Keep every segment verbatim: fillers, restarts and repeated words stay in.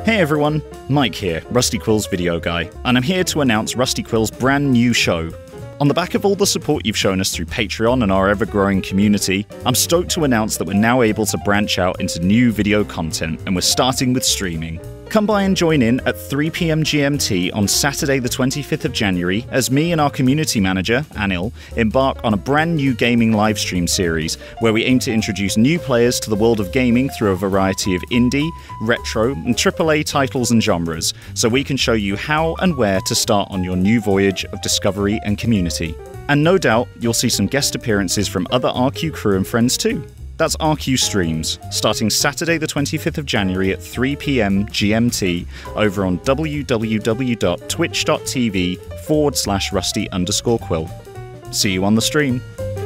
Hey everyone, Mike here, Rusty Quill's video guy, and I'm here to announce Rusty Quill's brand new show. On the back of all the support you've shown us through Patreon and our ever-growing community, I'm stoked to announce that we're now able to branch out into new video content, and we're starting with streaming. Come by and join in at three p m G M T on Saturday the twenty-fifth of January as me and our community manager, Anil, embark on a brand new gaming livestream series where we aim to introduce new players to the world of gaming through a variety of indie, retro, and triple A titles and genres, so we can show you how and where to start on your new voyage of discovery and community. And no doubt, you'll see some guest appearances from other R Q crew and friends too. That's R Q Streams, starting Saturday the twenty-fifth of January at three p m G M T over on www.twitch.tv forward slash rusty underscore quill. See you on the stream.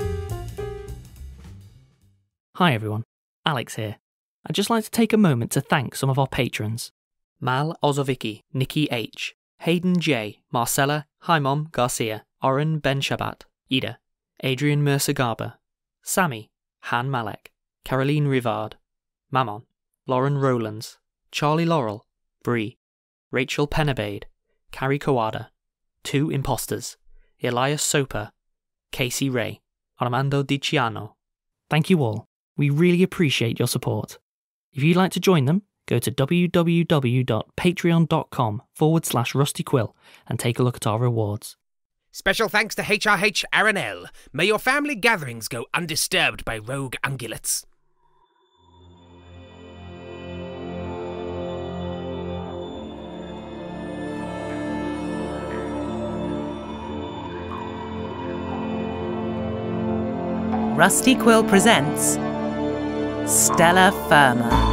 Hi everyone, Alex here. I'd just like to take a moment to thank some of our patrons. Mal Ozovicki, Nikki H, Hayden J, Marcella, Haimom Garcia, Oren Ben Shabat, Ida, Adrian Mercer Garber, Sammy, Han Malek, Caroline Rivard, Mammon, Lauren Rowlands, Charlie Laurel, Bree, Rachel Penabade, Carrie Kawada, Two Imposters, Elias Soper, Casey Ray, Armando Di Ciano. Thank you all. We really appreciate your support. If you'd like to join them, go to www.patreon.com forward slash rustyquill and take a look at our rewards. Special thanks to H R H Aaron L. May your family gatherings go undisturbed by rogue ungulates. Rusty Quill presents Stellar Firma.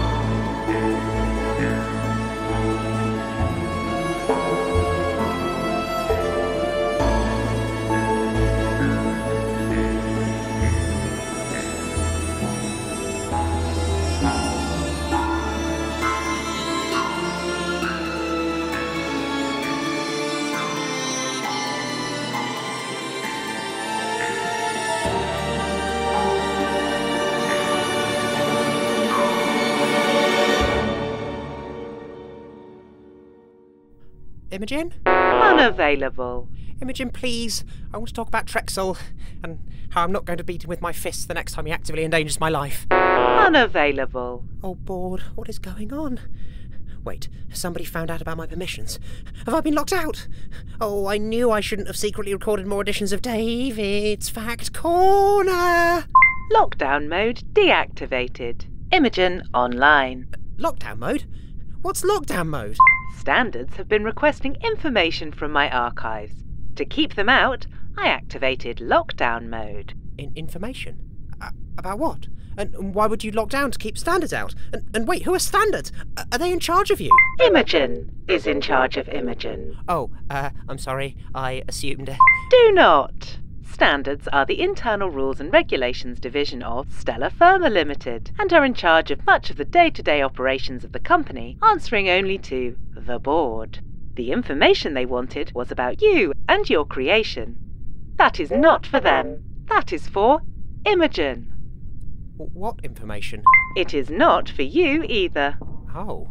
Imogen? Unavailable. Imogen, please. I want to talk about Trexel and how I'm not going to beat him with my fists the next time he actively endangers my life. Unavailable. Oh, bored. What is going on? Wait, has somebody found out about my permissions? Have I been locked out? Oh, I knew I shouldn't have secretly recorded more editions of David's Fact Corner. Lockdown mode deactivated. Imogen online. Lockdown mode? What's lockdown mode? Standards have been requesting information from my archives. To keep them out, I activated lockdown mode. In information? Uh, about what? And, and why would you lock down to keep standards out? And, and wait, who are standards? Uh, are they in charge of you? Imogen is in charge of Imogen. Oh, uh, I'm sorry. I assumed... Do not. Standards are the internal rules and regulations division of Stellar Firma Limited and are in charge of much of the day-to-day operations of the company, answering only to the board. The information they wanted was about you and your creation. That is not for them. That is for Imogen. What information? It is not for you either. Oh.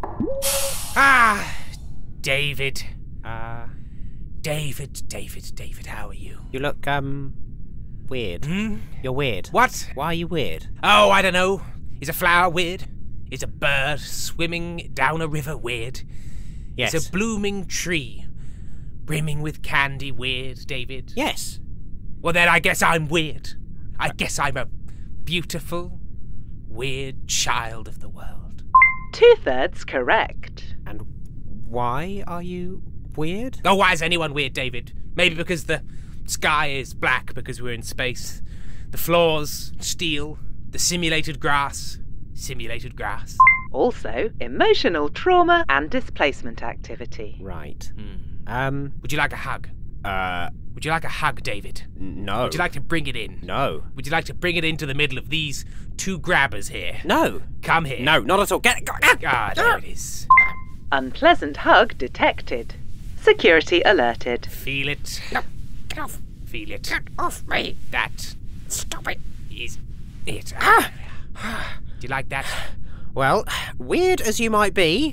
Ah! David. Uh... David, David, David, how are you? You look, um, weird. Hmm? You're weird. What? Why are you weird? Oh, I don't know. Is a flower weird? Is a bird swimming down a river weird? Yes. Is a blooming tree brimming with candy weird, David? Yes. Well, then I guess I'm weird. I guess I'm a beautiful, weird child of the world. Two-thirds correct. And why are you weird? Oh, why is anyone weird, David? Maybe because the sky is black because we're in space. The floors, steel. The simulated grass, simulated grass. Also, emotional trauma and displacement activity. Right. Hmm. Um, Would you like a hug? uh, Would you like a hug, David? no. Would you like to bring it in? No. Would you like to bring it into the middle of these two grabbers here? No. Come here. No, not at all. Get it. Ah, there it is. Unpleasant hug detected. Security alerted. Feel it. No. Get off. Feel it. Get off me. That Stop it. is it. Ah. Do you like that? Well, weird as you might be,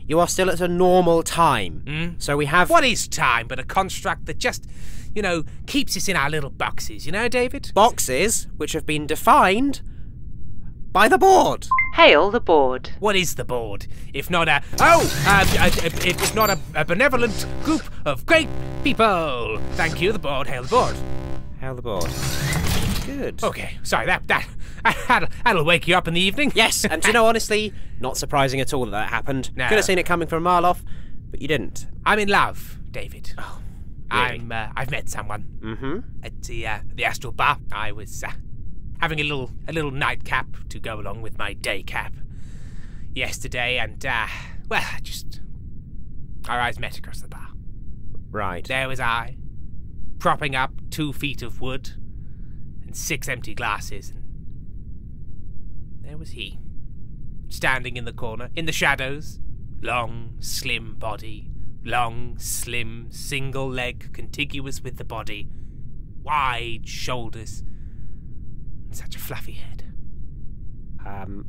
you are still at a normal time. Mm? So we have... What is time but a construct that just, you know, keeps us in our little boxes, you know, David? boxes which have been defined by the board. Hail the board. What is the board? If not a... Oh! Um, uh, if, if not a, a benevolent group of great people. Thank you, the board. Hail the board. Hail the board. Good. Okay, sorry, that, that, that'll, that'll wake you up in the evening. Yes, and do you know, honestly, not surprising at all that that happened. No. Could have seen it coming from a mile off, but you didn't. I'm in love, David. Oh, really? I'm, uh, I've met someone. Mm-hmm. At the, uh, the Astral Bar. I was, uh, having a little, a little nightcap to go along with my day cap yesterday, and, uh, well, I just... Our eyes met across the bar. Right. There was I, propping up two feet of wood and six empty glasses, and there was he, standing in the corner, in the shadows, long, slim body, long, slim, single leg contiguous with the body, wide shoulders, and such a fluffy head. Um...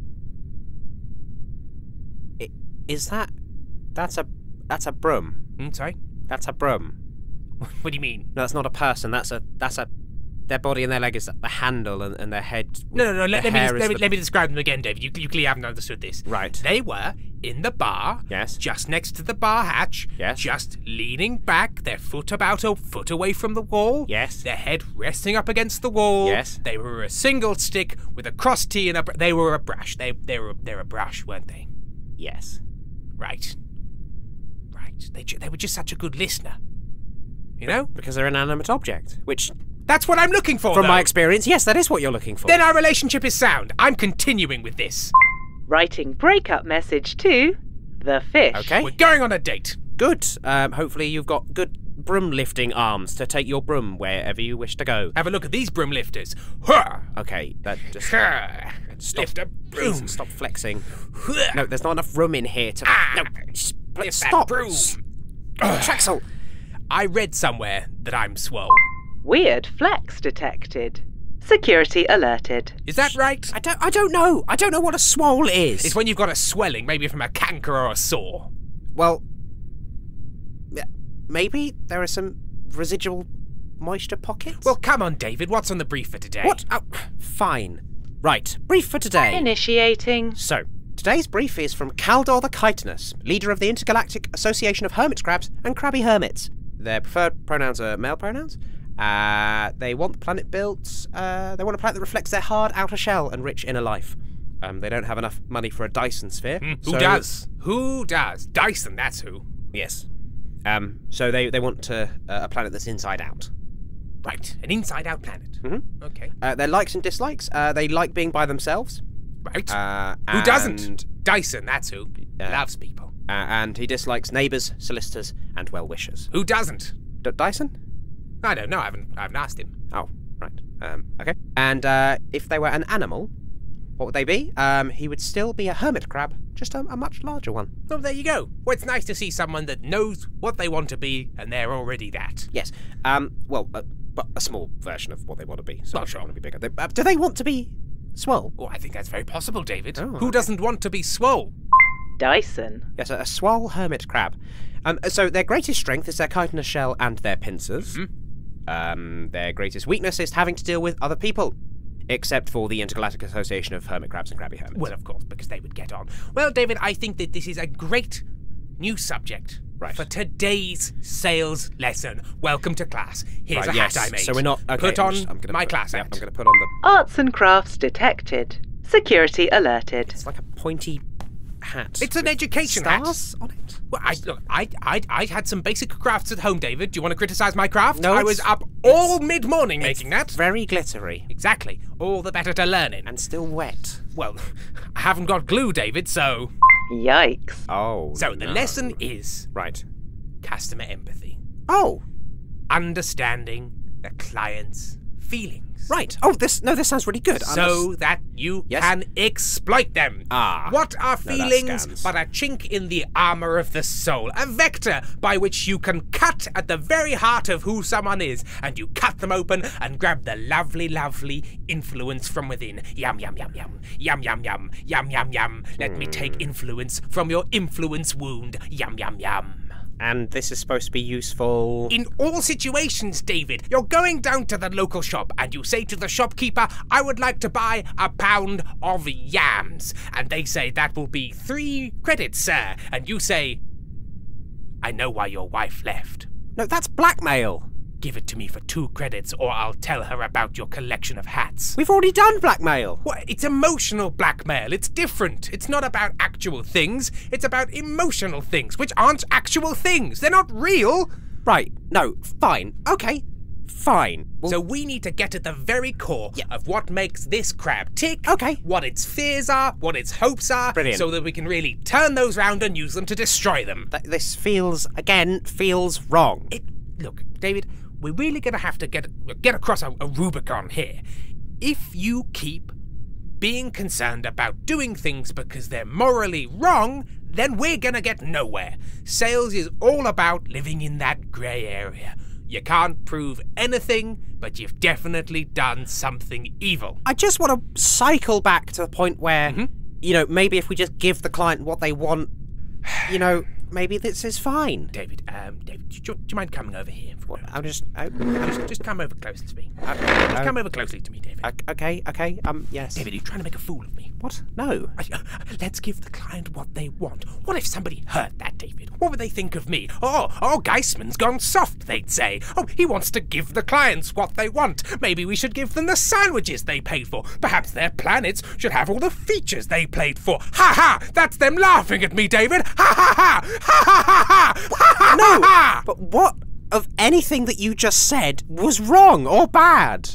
I, is that... That's a... That's a broom. Hmm, sorry? That's a broom. What do you mean? No, that's not a person. That's a... That's a... Their body and their leg is the handle, and, and their head... No, no, no, let, the let, me, hair let, is me, the- let me describe them again, David. You, you clearly haven't understood this. Right. They were in the bar, Yes. just next to the bar hatch, Yes. just leaning back, their foot about a foot away from the wall, Yes. their head resting up against the wall. Yes. They were a single stick with a cross T and a... Br- they were a brush. They, they were they're a brush, weren't they? Yes. Right. Right. They, ju- they were just such a good listener. You know? Because they're an inanimate object, which, That's what I'm looking for, from though. my experience, yes, that is what you're looking for. Then our relationship is sound. I'm continuing with this. Writing breakup message to the fish. Okay. We're going on a date. Good. Um, hopefully you've got good broom lifting arms to take your broom wherever you wish to go. Have a look at these broom lifters. Huh. Okay, that just... Huh. Stop. Lift a broom. Please, stop flexing. Huh. No, there's not enough room in here to... Ah, no, s- lift that stop. broom. S- Trexel. I read somewhere that I'm swole. Weird flex detected. Security alerted. Is that right? I don't, I don't know. I don't know what a swole is. It's when you've got a swelling, maybe from a canker or a sore. Well, yeah, maybe there are some residual moisture pockets? Well, come on, David. What's on the brief for today? What? Oh, fine. Right, brief for today. Initiating. So, today's brief is from Kaldor the Chitinous, leader of the Intergalactic Association of Hermit Crabs and Crabby Hermits. Their preferred pronouns are male pronouns. Uh, they want the planet built. Uh, they want a planet that reflects their hard outer shell and rich inner life. Um, they don't have enough money for a Dyson sphere. Hmm, who so- does? Who does? Dyson, that's who. Yes. Um, so they, they want to, uh, a planet that's inside out. Right, an inside-out planet. Mhm. Okay. Uh, their likes and dislikes. Uh, they like being by themselves. Right. Uh, who and, doesn't? Dyson, that's who. Uh, Loves people. Uh, and he dislikes neighbours, solicitors, and well-wishers. Who doesn't? D- Dyson? I don't know. I haven't. I haven't asked him. Oh, right. Um, okay. And uh, if they were an animal, what would they be? Um, he would still be a hermit crab, just a, a much larger one. Oh, there you go. Well, it's nice to see someone that knows what they want to be, and they're already that. Yes. Um, well, uh, but a small version of what they want to be. So Well, they sure. want to be bigger. They, uh, do they want to be swole? Oh, I think that's very possible, David. Oh, Who okay. doesn't want to be swole? Dyson. Yes, a, a swole hermit crab. Um, so their greatest strength is their chitinous shell and their pincers. Mhm. Um, their greatest weakness is having to deal with other people, except for the Intergalactic Association of Hermit Crabs and Crabby Hermits. Well, of course, because they would get on. Well, David, I think that this is a great new subject Right. for today's sales lesson. Welcome to class. Here's Right, a yes. hat I made. So we're not okay, Put I'm on just- I'm gonna my put, class yeah, hat. I'm going to put on the. Arts and crafts detected. Security alerted. It's like a pointy hat. It's an with education hat. stars on it. Well, I, look, I, I, I had some basic crafts at home, David. Do you want to criticise my craft? No, I was it's- up all mid-morning making that. Very glittery Exactly. All the better to learn in. and still wet. Well, I haven't got glue, David, so... Yikes. Oh. So the no. lesson is Right. customer empathy. Oh. Understanding the client's feelings. Right. Oh, this no, this sounds really good. So that you Yes? can exploit them. Ah. What are No, that feelings scans. but a chink in the armor of the soul? A vector by which you can cut at the very heart of who someone is, and you cut them open and grab the lovely, lovely influence from within. Yum, yum, yum, yum. Yum, yum, yum. Yum, yum, yum. Let me take influence from your influence wound. Yum, yum, yum. And this is supposed to be useful. In all situations, David, you're going down to the local shop and you say to the shopkeeper, I would like to buy a pound of yams. And they say, that will be three credits, sir. And you say, I know why your wife left. No, that's blackmail. Give it to me for two credits or I'll tell her about your collection of hats. We've already done blackmail. What? It's emotional blackmail. It's different. It's not about actual things. It's about emotional things, which aren't actual things. They're not real. Right. No. Fine. Okay. Fine. Well, So we need to get at the very core Yeah. of what makes this crab tick, Okay. what its fears are, what its hopes are, Brilliant. so that we can really turn those round and use them to destroy them. th- this feels again feels wrong. It, look, David, we're really going to have to get get across a, a Rubicon here. If you keep being concerned about doing things because they're morally wrong, then we're going to get nowhere. Sales is all about living in that grey area. You can't prove anything, but you've definitely done something evil. I just want to cycle back to the point where, Mhm. you know, maybe if we just give the client what they want, you know, maybe this is fine. David, um, David, do you, do you mind coming over here? For a I'm just. Oh, Just, just come over closely to me. uh, Just uh, come over closely to me, David. okay, okay. Um, yes. David, you're trying to make a fool of me. What? No. Let's give the client what they want. What if somebody heard that, David? What would they think of me? Oh, oh, Geisman's gone soft, they'd say. Oh, he wants to give the clients what they want. Maybe we should give them the sandwiches they paid for. Perhaps their planets should have all the features they played for. Ha ha! That's them laughing at me, David. Ha ha ha! Ha ha ha ha! Ha ha No. ha! But what of anything that you just said was wrong or bad?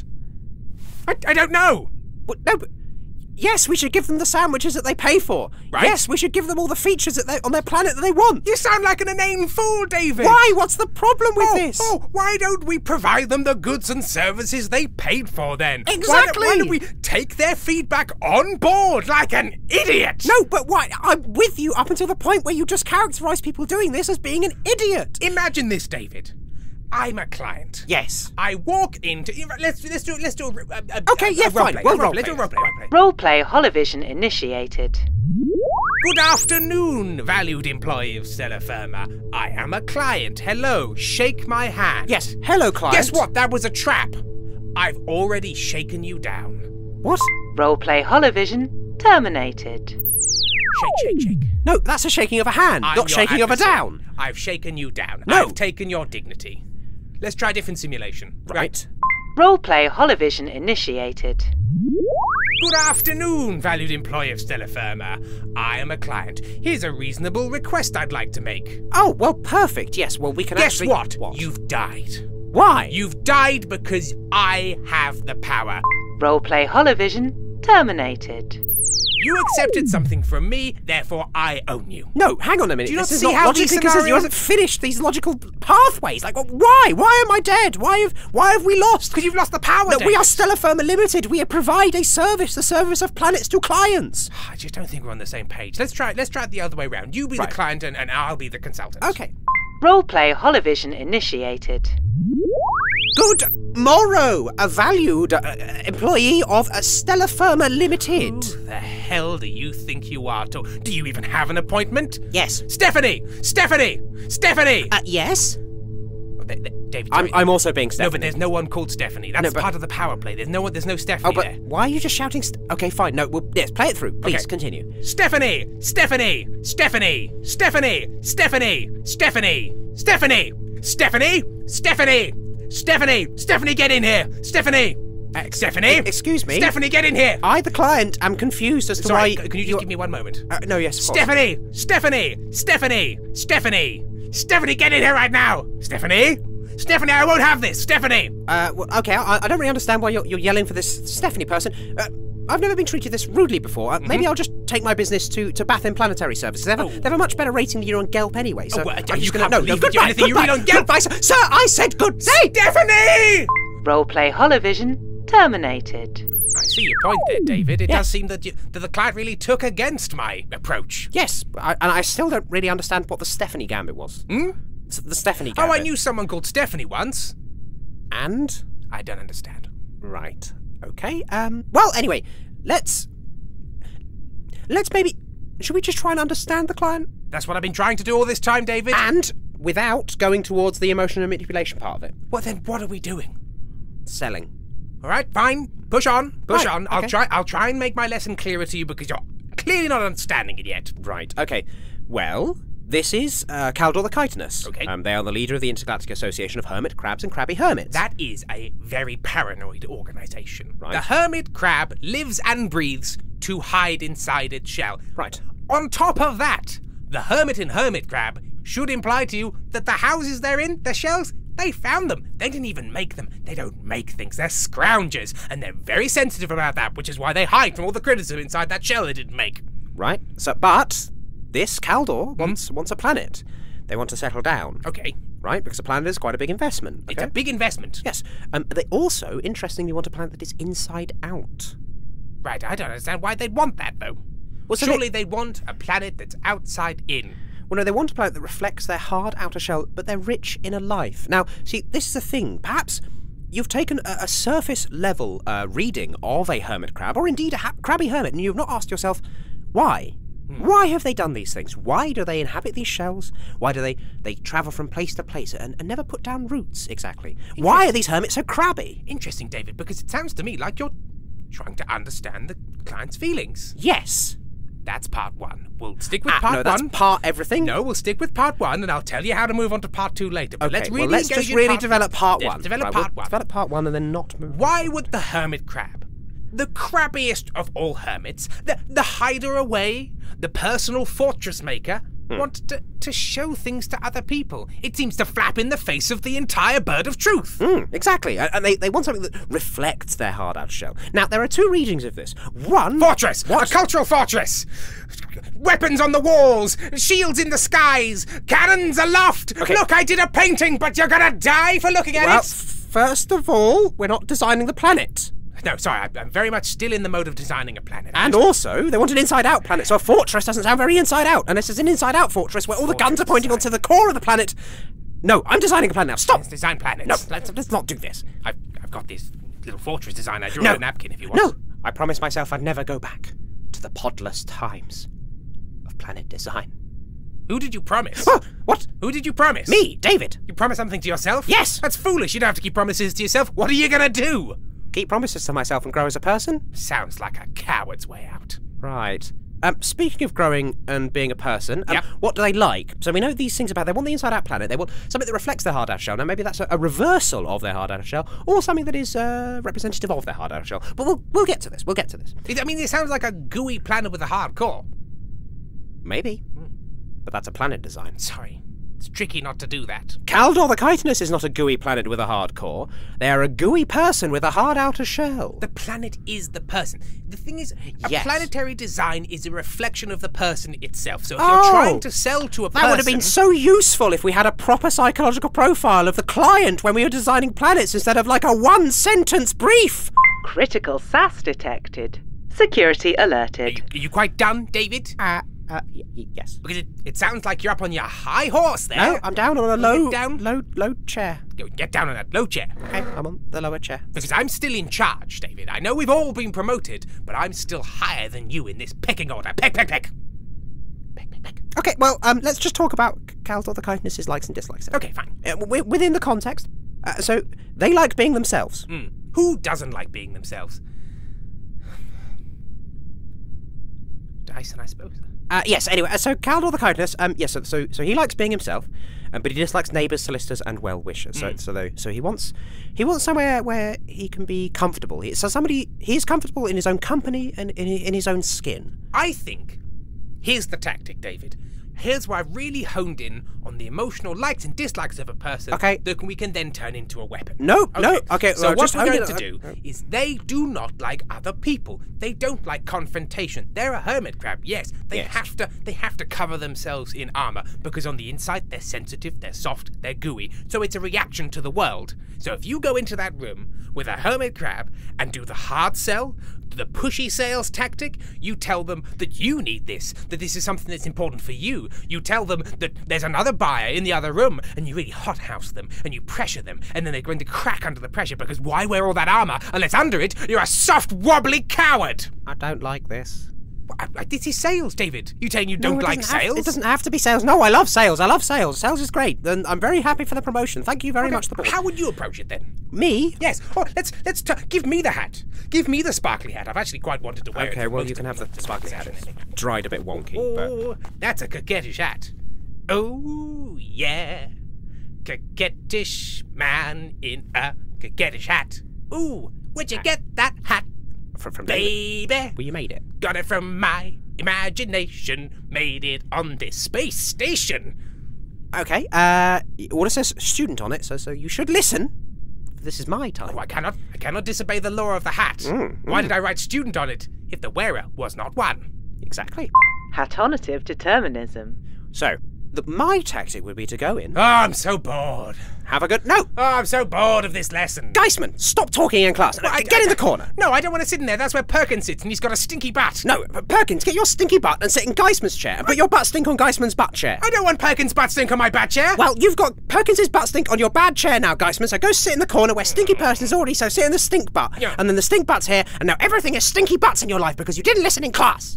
I, I don't know. But, no, but yes, we should give them the sandwiches that they pay for. Right. Yes, we should give them all the features that they on their planet that they want. You sound like an inane fool, David. Why? What's the problem with Oh, this? oh, why don't we provide them the goods and services they paid for then? Why don't- Exactly. Why don't, we take their feedback on board like an idiot? No, but why? I'm with you up until the point where you just characterize people doing this as being an idiot. Imagine this, David. I'm a client. Yes. I walk into. Let's let's do let's do. A, a, a, Okay, a, yeah, a role fine. play, We'll a role role play. Let's do a play. role play. Role play. Roleplay Holovision initiated. Good afternoon, valued employee of Stella Firma. I am a client. Hello, shake my hand. Yes. Hello, client. Guess what? That was a trap. I've already shaken you down. What? Roleplay Holovision terminated. Shake, shake, shake. No, that's a shaking of a hand, I'm not your shaking of a adversary. down. I've shaken you down. No. I've taken your dignity. Let's try a different simulation. Right. Roleplay Holovision initiated. Good afternoon, valued employee of Stella Firma. I am a client. Here's a reasonable request I'd like to make. Oh, well, perfect. Yes, well, we can Guess actually... what? What? You've died. Why? You've died because I have the power. Roleplay Holovision terminated. You accepted something from me, therefore I own you. No, hang on a minute. Do you not this is see not how logic these because you scenarios- haven't finished these logical pathways. Like, why? Why am I dead? Why have Why have we lost? Because you've lost the power, No, we David. are Stella Firma Limited. We provide a service, the service of planets to clients. I just don't think we're on the same page. Let's try it. Let's try it the other way around. You be Right. the client and, and I'll be the consultant. Okay. Roleplay Holovision initiated. Good morrow, a valued uh, employee of a Stella Firma Limited. Who the hell do you think you are? To, do you even have an appointment? Yes. Stephanie! Stephanie! Stephanie! Uh, yes? Oh, th- th- David, I'm, sorry. I'm also being No, Stephanie. but there's no one called Stephanie. That's No, but- part of the power play. There's no one. There's no Stephanie Oh, but there. why are you just shouting? St- okay, fine. No, well, yes, play it through. Please, Okay. continue. Stephanie! Stephanie! Stephanie! Stephanie! Stephanie! Stephanie! Stephanie! Stephanie! Stephanie! Stephanie! Stephanie, get in here! Stephanie! Uh, Stephanie! Excuse me? Stephanie, get in here! I, the client, am confused as to Sorry, why... c- can you just you're- give me one moment? Uh, no, yes, of course. Stephanie! Stephanie! Stephanie! Stephanie! Stephanie, get in here right now! Stephanie! Stephanie, I won't have this! Stephanie! Uh, well, okay, I, I don't really understand why you're, you're yelling for this Stephanie person. Uh, I've never been treated this rudely before. Uh, Maybe I'll just take my business to, to Bath and Planetary Services. They have, a, Oh. they have a much better rating than you on Gelp anyway, so... Oh, well, I'm you just gonna, can't no, believe no, we do goodbye, anything you goodbye, read on Gelp. Goodbye, sir. Sir, I said good day! Stephanie! Roleplay Holovision terminated. I see your point there, David. It Yeah. does seem that, you, that the client really took against my approach. Yes, I, and I still don't really understand what the Stephanie Gambit was. Hmm? S- The Stephanie Oh, Gambit. I knew someone called Stephanie once. And? I don't understand. Right. Okay. Um. Well, anyway, let's... Let's maybe... Should we just try and understand the client? That's what I've been trying to do all this time, David. And without going towards the emotion and manipulation part of it. Well, then what are we doing? Selling. All right, fine. Push on. Push Right, on. I'll okay. try. I'll try and make my lesson clearer to you because you're clearly not understanding it yet. Right. Okay. Well, this is uh, Caldor the Chitinous. Okay. Um, they are the leader of the Intergalactic Association of Hermit Crabs and Crabby Hermits. That is a very paranoid organization. Right. The hermit crab lives and breathes to hide inside its shell. Right. On top of that, the hermit and hermit crab should imply to you that the houses they're in, the shells, they found them. They didn't even make them. They don't make things. They're scroungers, and they're very sensitive about that, which is why they hide from all the criticism inside that shell they didn't make. Right. So, but this Caldor wants wants a planet. They want to settle down. Okay. Right, because a planet is quite a big investment. It's okay? a big investment. Yes. Um, they also, interestingly, want a planet that is inside out. Right, I don't understand why they'd want that, though. Well, so Surely they... would want a planet that's outside in. Well, no, they want a planet that reflects their hard outer shell, but they're rich inner life. Now, see, this is the thing. Perhaps you've taken a, a surface level uh, reading of a hermit crab, or indeed a ha- crabby hermit, and you've not asked yourself, why? Hmm. Why have they done these things? Why do they inhabit these shells? Why do they, they travel from place to place and, and never put down roots, exactly? Why are these hermits so crabby? Interesting, David, because it sounds to me like you're trying to understand the client's feelings. Yes. That's part one. We'll stick with Ah, part no, that's one. part everything. No, we'll stick with part one, and I'll tell you how to move on to part two later. But Okay, let's really well, let's engage just in really part develop part Let's one. Develop Right, part we'll one. Develop part one and then not move. Why would the hermit crab, the crabbiest of all hermits, the, the hider away, the personal fortress maker, Hmm. want to, to show things to other people? It seems to flap in the face of the entire bird of truth. Mm, exactly, and and they, they want something that reflects their hard out shell. Now, there are two readings of this. One... Fortress! What? A cultural fortress! Weapons on the walls! Shields in the skies! Cannons aloft! Okay. Look, I did a painting, but you're gonna die for looking at Well, it! first of all, we're not designing the planet. No, sorry, I- I'm very much still in the mode of designing a planet. And also, they want an inside-out planet, so a fortress doesn't sound very inside-out, unless it's an inside-out fortress where all the guns are pointing onto the core of the planet. No, I'm designing a planet now. Stop! Let's design planets. No, let's, let's not do this. I've, I've got this little fortress design. I drew No. on a napkin if you want. No! I promised myself I'd never go back to the podless times of planet design. Who did you promise? Oh, what? Who did you promise? Me, David. You promised something to yourself? Yes. That's foolish. You don't have to keep promises to yourself. What are you gonna do? Keep promises to myself and grow as a person? Sounds like a coward's way out. Right. Um, speaking of growing and being a person, um, Yep. what do they like? So we know these things about, they want the inside-out planet, they want something that reflects their hard outer shell. Now maybe that's a, a reversal of their hard outer shell, or something that is uh, representative of their hard outer shell. But we'll, we'll get to this, we'll get to this. It, I mean, it sounds like a gooey planet with a hard core. Maybe. But that's a planet design. Sorry. It's tricky not to do that. Caldor the Chitinous is not a gooey planet with a hard core. They are a gooey person with a hard outer shell. The planet is the person. The thing is, a Yes. planetary design is a reflection of the person itself. So if Oh. you're trying to sell to a person... That would have been so useful if we had a proper psychological profile of the client when we were designing planets instead of like a one-sentence brief. Critical S A S detected. Security Are alerted. you, are you quite done, David? Uh, uh, y- y- yes. Because it, it sounds like you're up on your high horse there. No, I'm down on a low, down? low, low chair. Go Get down on that low chair. Okay, I'm on the lower chair. Because I'm still in charge, David. I know we've all been promoted, but I'm still higher than you in this pecking order. Peck, peck, peck. Peck, peck, peck. Okay, well, um, let's just talk about Caldor the Chitinous' likes and dislikes. then. Okay, fine. Uh, w- within the context, uh, so they like being themselves. Hmm. Who doesn't like being themselves? Dyson, I suppose. Uh, yes. Anyway, uh, so Caldor the Chitinous, um, yes. So, so, so he likes being himself, um, but he dislikes neighbours, solicitors, and well wishers. So, so, though, so he wants, he wants somewhere where he can be comfortable. He, so somebody, he is comfortable in his own company and in, in his own skin. I think, here's the tactic, David. here's where I've really honed in on the emotional likes and dislikes of a person Okay. that we can then turn into a weapon. No, no, okay, So well, what just we're hold going it- to do uh, is they do not like other people. They don't like confrontation. They're a hermit crab, yes. They Yes. have to they have to cover themselves in armor because on the inside they're sensitive, they're soft, they're gooey. So it's a reaction to the world. So if you go into that room with a hermit crab and do the hard sell, the pushy sales tactic, you tell them that you need this, that this is something that's important for you. You tell them that there's another buyer in the other room, and you really hothouse them, and you pressure them, and then they're going to crack under the pressure because why wear all that armor unless under it you're a soft, wobbly coward? I don't like this. I, I, this is sales, David. You saying you don't No, it like doesn't have- sales? it doesn't have to be sales. No, I love sales. I love sales. Sales is great. And I'm very happy for the promotion. Thank you very Okay, much, the board. How would you approach it then? Me? Yes. Oh, let's let's t- give me the hat. Give me the sparkly hat. I've actually quite wanted to wear it. Okay, for well, most you can of have the sparkly hat. session. It's dried a bit wonky, but... Oh, that's a coquettish hat. Oh, yeah. Coquettish man in a coquettish hat. Ooh, where'd you get that hat, From, from David. baby? Well, you made it. Got it from my imagination. Made it on this space station. Okay, uh, order says student on it, so so you should listen. This is my time. Oh, I cannot, I cannot disobey the law of the hat. Mm, Why mm. did I write student on it if the wearer was not one? Exactly. Hatonative determinism. So, the, my tactic would be to go in, Oh, I'm so bored. have a good... No! Oh, I'm so bored of this lesson. Geisman, stop talking in class. Well, I- get in I- the corner. No, I don't want to sit in there. That's where Perkins sits, and he's got a stinky butt. No, but Perkins, get your stinky butt and sit in Geisman's chair and put your butt stink on Geisman's butt chair. I don't want Perkins' butt stink on my butt chair. Well, you've got Perkins's butt stink on your bad chair now, Geisman, so go sit in the corner where stinky person is already, so sit in the stink butt. Yeah. And then the stink butt's here, and now everything is stinky butts in your life because you didn't listen in class.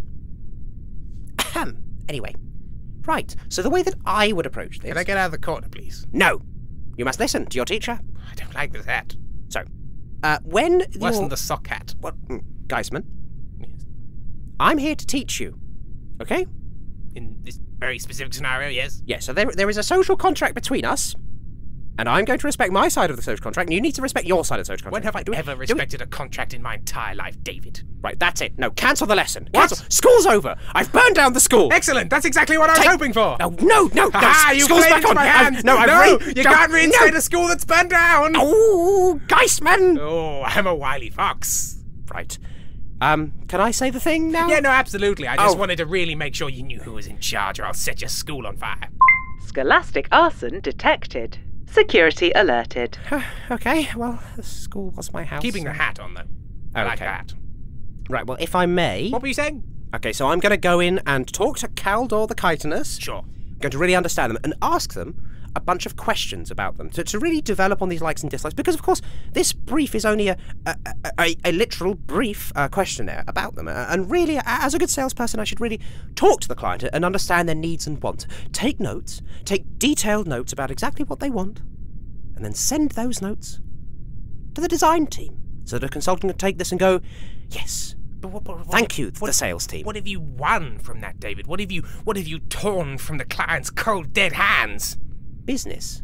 Ahem. Anyway. Right, so the way that I would approach this... Can I get out of the corner, please? No. You must listen to your teacher. I don't like this hat. So, uh, when Worse you're... than the sock hat. What? mm, Geisman, Yes. I'm here to teach you. Okay? In this very specific scenario, yes. Yeah, so there, there is a social contract between us, and I'm going to respect my side of the social contract, and you need to respect your side of the social When contract. have I Do it- ever do it- respected a contract in my entire life, David? Right, that's it. No, cancel the lesson. What? Cancel. School's over. I've burned down the school. Excellent! That's exactly what I was Take- hoping for! No, no, no. Ah, no, you school's played back into on. my I've- hands! no, I've no, re- you don't- can't reinstate no. a school that's burned down! Oh, Geisman. Oh, I'm a wily fox. Right. Um, can I say the thing now? Yeah, no, absolutely. I just Oh. wanted to really make sure you knew who was in charge, or I'll set your school on fire. Scholastic arson detected. Security alerted. Okay, well, the school was my house. Keeping the hat on, though. I like Okay. that. Right, well, if I may... What were you saying? Okay, so I'm going to go in and talk to Caldor the Chitinus. Sure. I'm going to really understand them and ask them a bunch of questions about them to, to really develop on these likes and dislikes, because of course this brief is only a a, a, a, a literal brief uh, questionnaire about them, uh, and really, as a good salesperson, I should really talk to the client and understand their needs and wants, take notes, take detailed notes about exactly what they want, and then send those notes to the design team so that a consultant can take this and go, yes, But what, but what thank if- you, what- the sales team. What have you won from that, David? What have you What have you torn from the client's cold, dead hands? Business.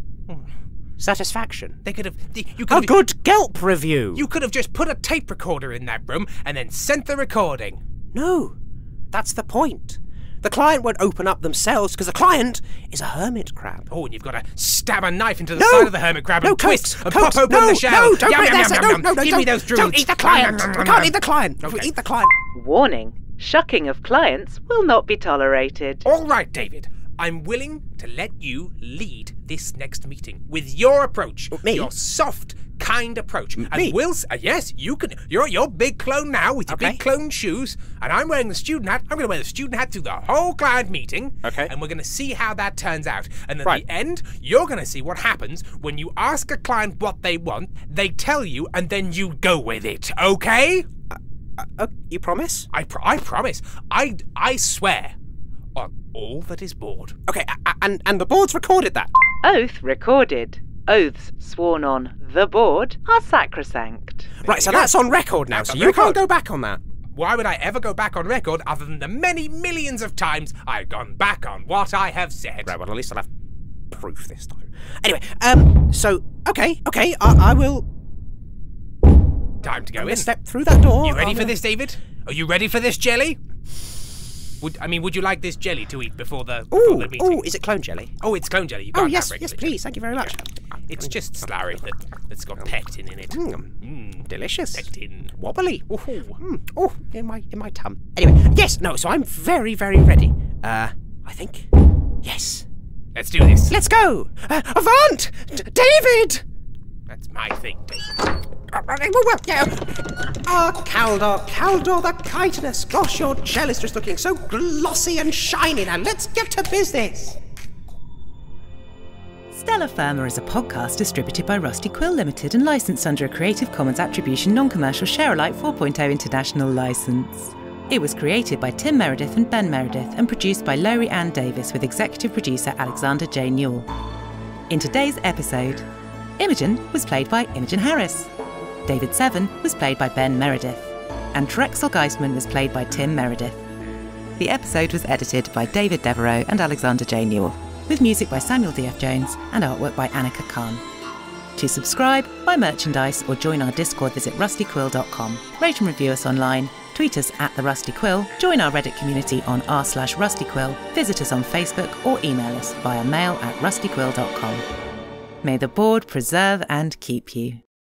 Satisfaction. They could have. You could A have, good Gelp review. You could have just put a tape recorder in that room and then sent the recording. No, that's the point. The client won't open up themselves because the client is a hermit crab. Oh, and you've got to stab a knife into the No! side of the hermit crab No, and twist Cokes, and Cokes, pop open no, the shell. No, don't Yum, break yum, that. yum, No, yum, no, no, Give don't, me those druids. don't eat the client. Yum, yum, We yum, can't yum. eat the client. If we Okay. eat the client. Warning. Shucking of clients will not be tolerated. All right, David. I'm willing to let you lead this next meeting with your approach. Me? Your soft, kind approach. Me? And we'll, s- uh, yes, you can. You're your big clone now with your Okay. big clone shoes, and I'm wearing the student hat. I'm going to wear the student hat through the whole client meeting. Okay. And we're going to see how that turns out. And at Right. the end, you're going to see what happens when you ask a client what they want, they tell you, and then you go with it. Okay? Uh, you promise? I, pr- I promise. I, I swear on all that is board. Okay, a- a- and and the board's recorded that. Oath recorded. Oaths sworn on the board are sacrosanct. Right, so you go. that's on record now, That's so on you record. can't go back on that. Why would I ever go back on record other than the many millions of times I've gone back on what I have said? Right, well, at least I'll have proof this time. Anyway, um, so, okay, okay, I, I will Time to go I'm gonna in. step through that door. You ready I'm for gonna- this, David? Are you ready for this, Jelly? Would I mean, would you like this jelly to eat before the, before Ooh, the meeting? ooh, is it clone jelly? Oh, it's clone jelly. You Oh, can't yes, have yes, regular please. Thank you very much. jelly. It's just slurry that, that's got pectin in it. Mm, Mm, delicious. pectin. Wobbly. Ooh, mm, oh, in my in my tum. Anyway, yes, no, so I'm very, very ready. Uh, I think. Yes. Let's do this. Let's go! Uh, Avant! D- David! That's my thing, David. Uh, well, yeah. Ah, Caldor, Caldor the chitinous. Gosh, your gel is just looking so glossy and shiny now. Let's get to business. Stella Firma is a podcast distributed by Rusty Quill Limited and licensed under a Creative Commons Attribution Non-Commercial Share-alike four point oh International License. It was created by Tim Meredith and Ben Meredith and produced by Laurie Ann Davis with executive producer Alexander J. Newell. In today's episode, Imogen was played by Imogen Harris, David Seven was played by Ben Meredith, and Drexel Geisman was played by Tim Meredith. The episode was edited by David Devereaux and Alexander J. Newell, with music by Samuel D F Jones and artwork by Annika Khan. To subscribe, buy merchandise or join our Discord, visit rusty quill dot com. Rate and review us online, tweet us at The Rusty Quill, join our Reddit community on r slash rustyquill, visit us on Facebook or email us via mail at rusty quill dot com. May the board preserve and keep you.